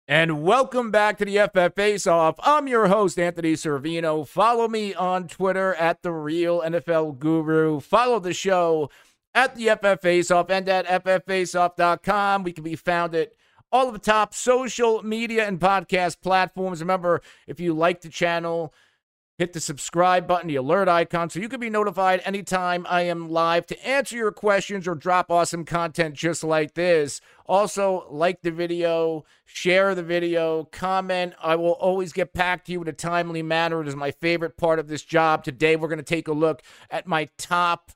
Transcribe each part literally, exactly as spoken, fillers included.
And welcome back to the F F Face Off. I'm your host, Anthony Servino. Follow me on Twitter at The Real N F L Guru. Follow the show at the F F Face Off and at F F face off dot com. We can be found at all of the top social media and podcast platforms. Remember, if you like the channel, hit the subscribe button, the alert icon, so you can be notified anytime I am live to answer your questions or drop awesome content just like this. Also, like the video, share the video, comment. I will always get back to you in a timely manner. It is my favorite part of this job. Today, we're going to take a look at my top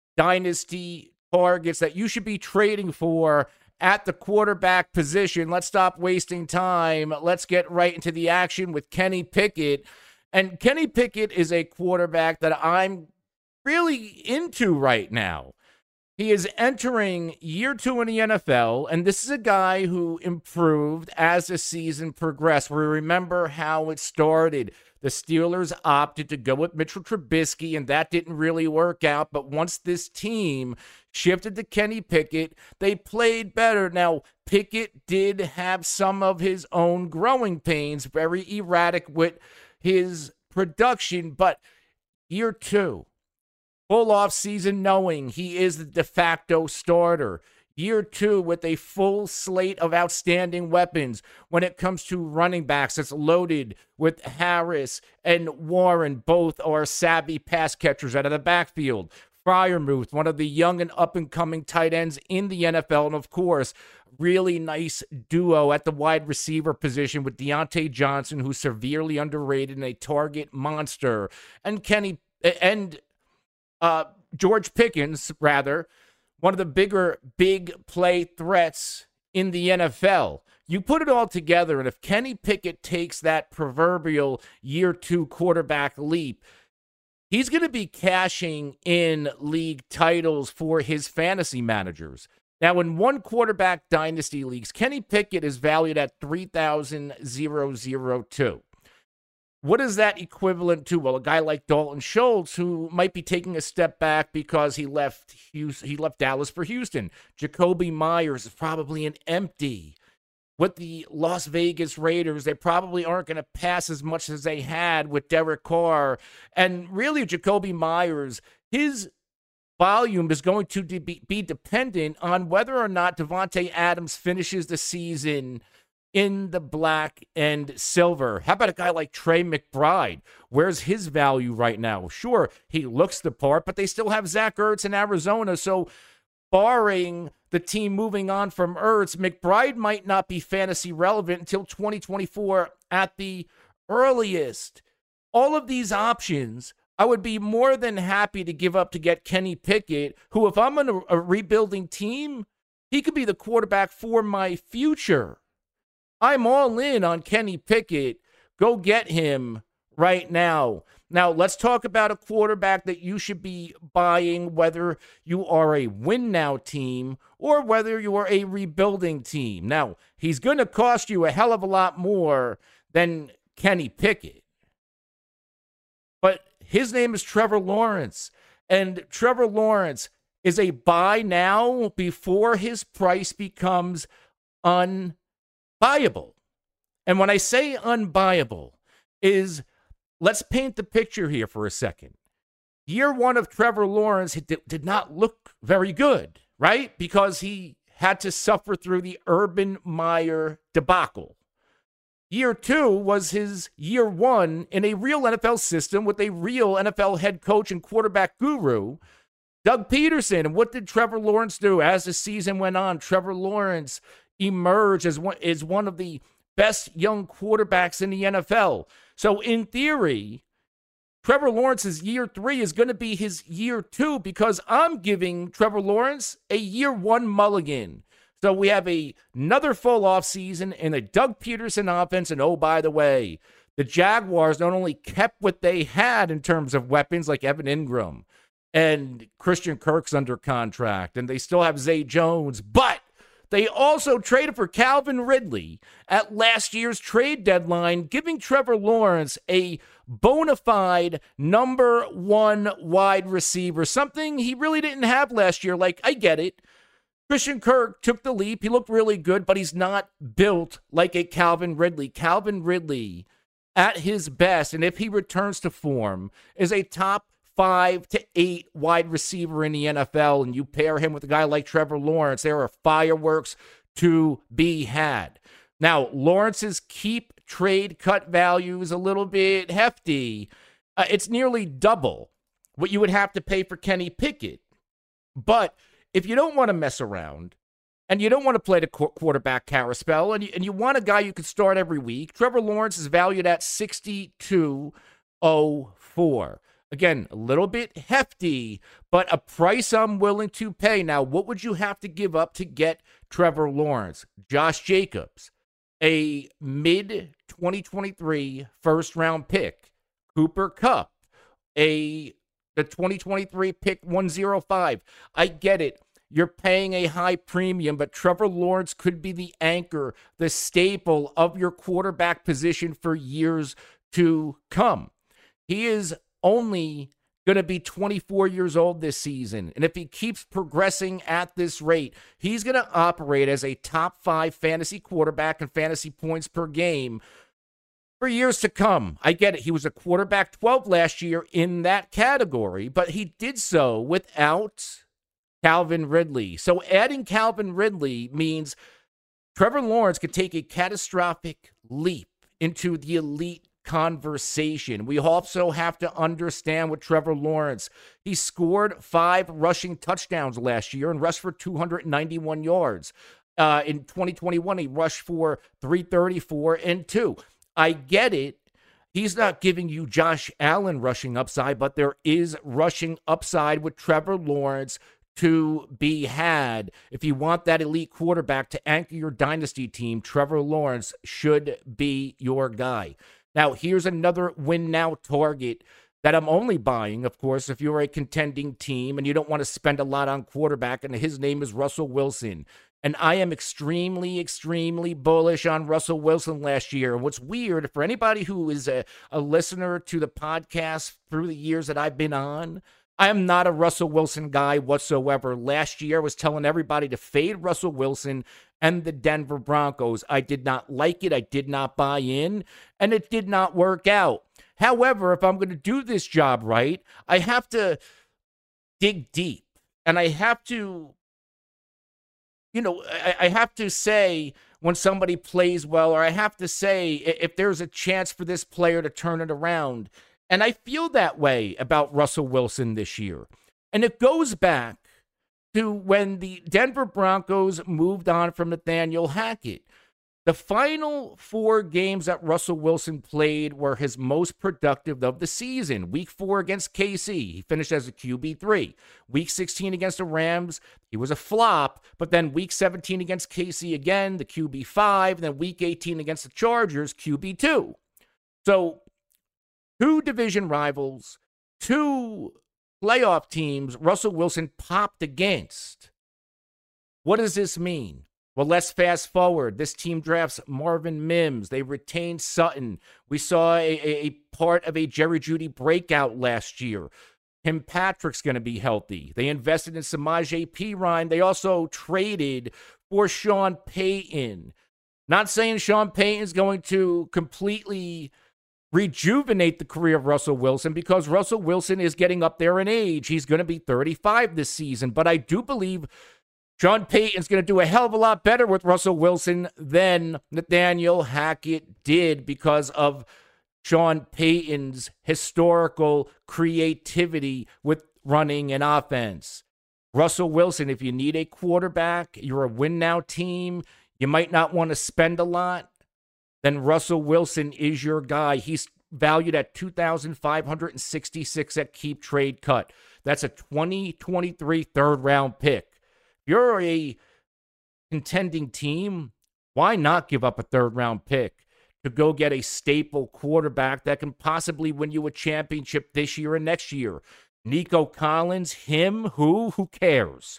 dynasty targets that you should be trading for at the quarterback position. Let's stop wasting time. Let's get right into the action with Kenny Pickett. And Kenny Pickett is a quarterback that I'm really into right now. He is entering year two in the N F L, and this is a guy who improved as the season progressed. We remember how it started. The Steelers opted to go with Mitchell Trubisky, and that didn't really work out. But once this team shifted to Kenny Pickett, they played better. Now, Pickett did have some of his own growing pains, very erratic with his production, but year two, full off season knowing he is the de facto starter. Year two with a full slate of outstanding weapons when it comes to running backs. It's loaded with Harris and Warren. Both are savvy pass catchers out of the backfield. Freiermuth, one of the young and up-and-coming tight ends in the N F L. And, of course, really nice duo at the wide receiver position with Deontay Johnson, who's severely underrated and a target monster. And Kenny and uh, George Pickens, rather, one of the bigger big play threats in the N F L. You put it all together, and if Kenny Pickett takes that proverbial year two quarterback leap, he's going to be cashing in league titles for his fantasy managers. Now, in one quarterback dynasty leagues, Kenny Pickett is valued at three thousand two. What is that equivalent to? Well, a guy like Dalton Schultz, who might be taking a step back because he left Houston, he left Dallas for Houston. Jacoby Myers is probably an empty. With the Las Vegas Raiders, they probably aren't going to pass as much as they had with Derek Carr. And really, Jacoby Myers, his volume is going to be, be dependent on whether or not Davante Adams finishes the season in the black and silver. How about a guy like Trey McBride? Where's his value right now? Sure, he looks the part, but they still have Zach Ertz in Arizona, so barring the team moving on from Ertz, McBride might not be fantasy relevant until twenty twenty-four at the earliest. All of these options, I would be more than happy to give up to get Kenny Pickett, who, if I'm on a, a rebuilding team, he could be the quarterback for my future. I'm all in on Kenny Pickett. Go get him right now. Now, let's talk about a quarterback that you should be buying, whether you are a win-now team or whether you are a rebuilding team. Now, he's going to cost you a hell of a lot more than Kenny Pickett. But his name is Trevor Lawrence, and Trevor Lawrence is a buy now before his price becomes unbuyable. And when I say unbuyable is, let's paint the picture here for a second. Year one of Trevor Lawrence did not look very good, right? Because he had to suffer through the Urban Meyer debacle. Year two was his year one in a real N F L system with a real N F L head coach and quarterback guru, Doug Peterson. And what did Trevor Lawrence do as the season went on? Trevor Lawrence emerged as one, as one of the best young quarterbacks in the N F L. So in theory, Trevor Lawrence's year three is going to be his year two because I'm giving Trevor Lawrence a year one mulligan. So we have a, another full offseason in a Doug Peterson offense. And oh, by the way, the Jaguars not only kept what they had in terms of weapons like Evan Ingram and Christian Kirk's under contract, and they still have Zay Jones, but they also traded for Calvin Ridley at last year's trade deadline, giving Trevor Lawrence a bona fide number one wide receiver, something he really didn't have last year. Like, I get it. Christian Kirk took the leap. He looked really good, but he's not built like a Calvin Ridley. Calvin Ridley, at his best, and if he returns to form, is a top five to eight wide receiver in the N F L, and you pair him with a guy like Trevor Lawrence, there are fireworks to be had. Now, Lawrence's keep trade cut value is a little bit hefty. Uh, it's nearly double what you would have to pay for Kenny Pickett. But if you don't want to mess around and you don't want to play the qu- quarterback carousel and you, and you want a guy you could start every week, Trevor Lawrence is valued at sixty-two oh four. Again, a little bit hefty, but a price I'm willing to pay. Now, what would you have to give up to get Trevor Lawrence? Josh Jacobs, a mid twenty twenty-three first-round pick. Cooper Kupp, a the twenty twenty-three pick one oh five. I get it. You're paying a high premium, but Trevor Lawrence could be the anchor, the staple of your quarterback position for years to come. He is only going to be twenty-four years old this season. And if he keeps progressing at this rate, he's going to operate as a top five fantasy quarterback and fantasy points per game for years to come. I get it. He was a quarterback twelve last year in that category, but he did so without Calvin Ridley. So adding Calvin Ridley means Trevor Lawrence could take a catastrophic leap into the elite conversation. We also have to understand with Trevor Lawrence, he scored five rushing touchdowns last year and rushed for two hundred ninety-one yards. Uh, in twenty twenty-one, he rushed for three thirty-four and two. I get it. He's not giving you Josh Allen rushing upside, but there is rushing upside with Trevor Lawrence to be had. If you want that elite quarterback to anchor your dynasty team, Trevor Lawrence should be your guy. Now, here's another win now target that I'm only buying, of course, if you're a contending team and you don't want to spend a lot on quarterback, and his name is Russell Wilson. And I am extremely, extremely bullish on Russell Wilson last year. And what's weird, for anybody who is a, a listener to the podcast through the years that I've been on, I am not a Russell Wilson guy whatsoever. Last year, I was telling everybody to fade Russell Wilson and the Denver Broncos. I did not like it. I did not buy in, and it did not work out. However, if I'm going to do this job right, I have to dig deep, and I have to, you know, I, I have to say when somebody plays well, or I have to say if there's a chance for this player to turn it around. And I feel that way about Russell Wilson this year. And it goes back to when the Denver Broncos moved on from Nathaniel Hackett. The final four games that Russell Wilson played were his most productive of the season. Week four against K C, he finished as a Q B three. Week sixteen against the Rams, he was a flop. But then week seventeen against K C again, the Q B five. And then week eighteen against the Chargers, Q B two. So two division rivals, two playoff teams Russell Wilson popped against. What does this mean? Well, let's fast forward. This team drafts Marvin Mims. They retained Sutton. We saw a, a, a part of a Jerry Jeudy breakout last year. Tim Patrick's going to be healthy. They invested in Samaje Perine. They also traded for Sean Payton. Not saying Sean Payton's going to completely rejuvenate the career of Russell Wilson, because Russell Wilson is getting up there in age. He's going to be thirty-five this season. But I do believe Sean Payton's going to do a hell of a lot better with Russell Wilson than Nathaniel Hackett did, because of Sean Payton's historical creativity with running an offense. Russell Wilson, if you need a quarterback, you're a win-now team, you might not want to spend a lot, then Russell Wilson is your guy. He's valued at two thousand five hundred sixty-six at Keep Trade Cut. That's a twenty twenty-three third-round pick. If you're a contending team, why not give up a third-round pick to go get a staple quarterback that can possibly win you a championship this year and next year? Nico Collins, him, who? Who cares?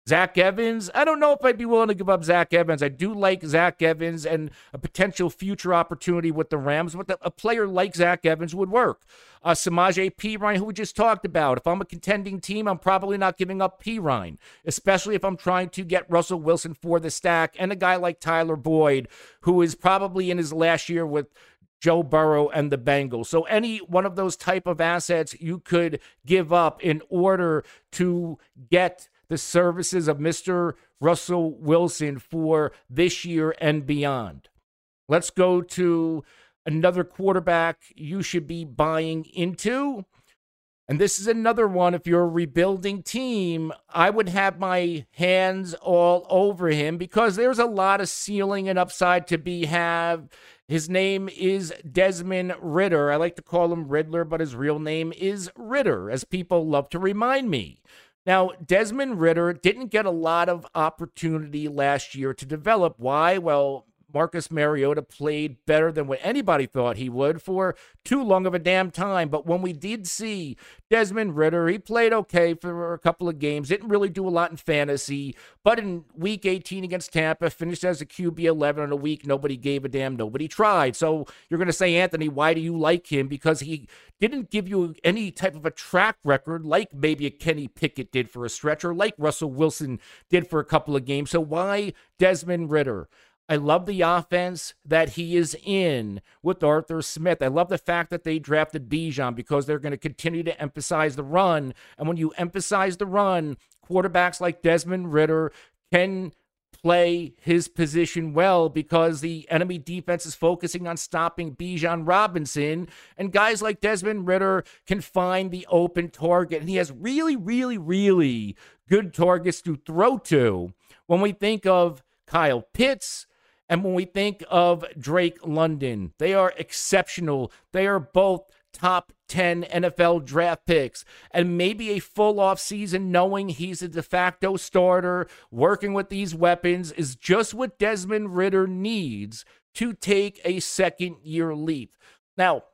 Zach Evans, I don't know if I'd be willing to give up Zach Evans. I do like Zach Evans and a potential future opportunity with the Rams, but the, a player like Zach Evans would work. Uh, Samaje Perine, who we just talked about. If I'm a contending team, I'm probably not giving up Perine, especially if I'm trying to get Russell Wilson for the stack and a guy like Tyler Boyd, who is probably in his last year with Joe Burrow and the Bengals. So any one of those type of assets you could give up in order to get the services of Mister Russell Wilson for this year and beyond. Let's go to another quarterback you should be buying into. And this is another one. If you're a rebuilding team, I would have my hands all over him because there's a lot of ceiling and upside to be had. His name is Desmond Ridder. I like to call him Riddler, but his real name is Ridder, as people love to remind me. Now, Desmond Ridder didn't get a lot of opportunity last year to develop. Why? Well, Marcus Mariota played better than what anybody thought he would for too long of a damn time. But when we did see Desmond Ridder, he played okay for a couple of games. Didn't really do a lot in fantasy. But in week eighteen against Tampa, finished as a Q B eleven in a week. Nobody gave a damn. Nobody tried. So you're going to say, Anthony, why do you like him? Because he didn't give you any type of a track record like maybe a Kenny Pickett did for a stretch or like Russell Wilson did for a couple of games. So why Desmond Ridder? I love the offense that he is in with Arthur Smith. I love the fact that they drafted Bijan because they're going to continue to emphasize the run. And when you emphasize the run, quarterbacks like Desmond Ridder can play his position well because the enemy defense is focusing on stopping Bijan Robinson. And guys like Desmond Ridder can find the open target. And he has really, really, really good targets to throw to when we think of Kyle Pitts. And when we think of Drake London, they are exceptional. They are both top ten N F L draft picks. And maybe a full off season knowing he's a de facto starter, working with these weapons is just what Desmond Ridder needs to take a second year leap. Now,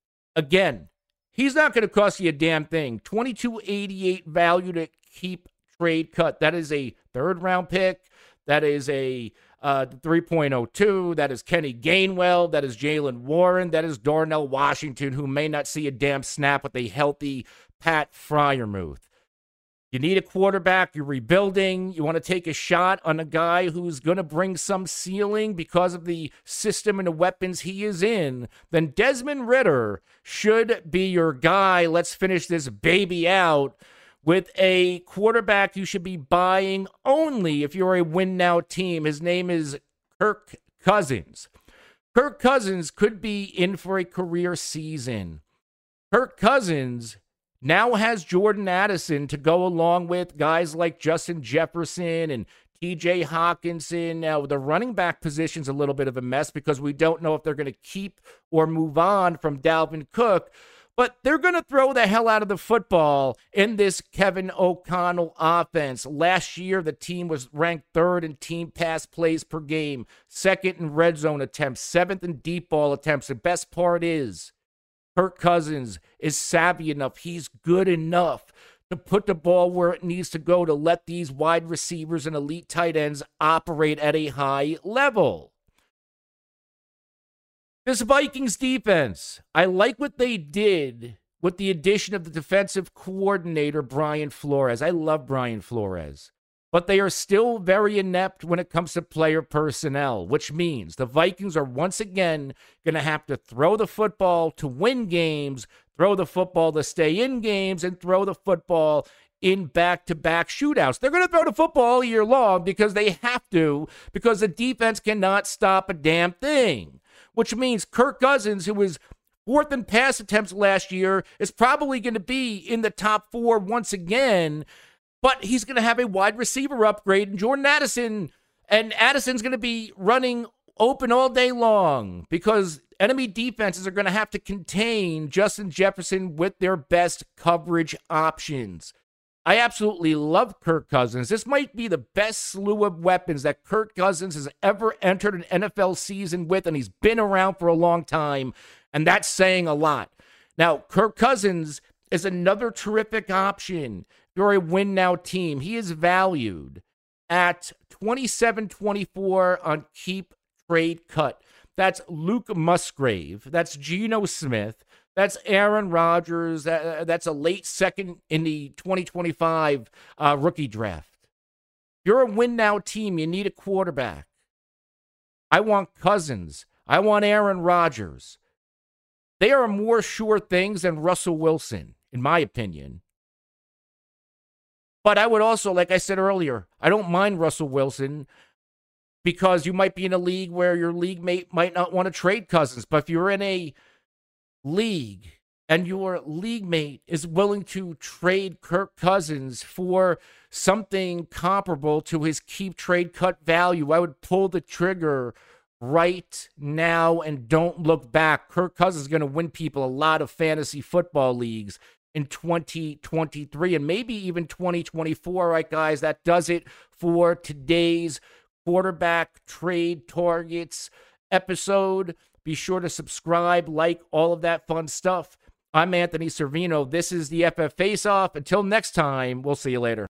again, he's not going to cost you a damn thing. twenty-two eighty-eight value to keep trade cut. That is a third round pick. That is a Uh, three point oh two, that is Kenny Gainwell, that is Jaylen Warren, that is Darnell Washington, who may not see a damn snap with a healthy Pat Freiermuth. You need a quarterback, you're rebuilding, you want to take a shot on a guy who's going to bring some ceiling because of the system and the weapons he is in, then Desmond Ridder should be your guy. Let's finish this baby out with a quarterback you should be buying only if you're a win-now team. His name is Kirk Cousins. Kirk Cousins could be in for a career season. Kirk Cousins now has Jordan Addison to go along with guys like Justin Jefferson and T J Hawkinson. Now, the running back position's a little bit of a mess because we don't know if they're going to keep or move on from Dalvin Cook. But they're going to throw the hell out of the football in this Kevin O'Connell offense. Last year, the team was ranked third in team pass plays per game, second in red zone attempts, seventh in deep ball attempts. The best part is Kirk Cousins is savvy enough. He's good enough to put the ball where it needs to go to let these wide receivers and elite tight ends operate at a high level. This Vikings defense, I like what they did with the addition of the defensive coordinator, Brian Flores. I love Brian Flores. But they are still very inept when it comes to player personnel, which means the Vikings are once again going to have to throw the football to win games, throw the football to stay in games, and throw the football in back-to-back shootouts. They're going to throw the football all year long because they have to, because the defense cannot stop a damn thing. Which means Kirk Cousins, who was fourth in pass attempts last year, is probably going to be in the top four once again, but he's going to have a wide receiver upgrade, and Jordan Addison, and Addison's going to be running open all day long because enemy defenses are going to have to contain Justin Jefferson with their best coverage options. I absolutely love Kirk Cousins. This might be the best slew of weapons that Kirk Cousins has ever entered an N F L season with, and he's been around for a long time, and that's saying a lot. Now, Kirk Cousins is another terrific option. If you're a win-now team, he is valued at twenty-seven twenty-four on Keep Trade Cut. That's Luke Musgrave. That's Geno Smith. That's Aaron Rodgers. That's a late second in the twenty twenty-five uh, rookie draft. You're a win-now team. You need a quarterback. I want Cousins. I want Aaron Rodgers. They are more sure things than Russell Wilson, in my opinion. But I would also, like I said earlier, I don't mind Russell Wilson because you might be in a league where your league mate might not want to trade Cousins. But if you're in a league and your league mate is willing to trade Kirk Cousins for something comparable to his Keep Trade Cut value, I would pull the trigger right now and don't look back. Kirk Cousins is going to win people a lot of fantasy football leagues in twenty twenty-three and maybe even twenty twenty-four. All right, guys, that does it for today's quarterback trade targets episode. Be sure to subscribe, like, all of that fun stuff. I'm Anthony Servino. This is the F F Face Off. Until next time, we'll see you later.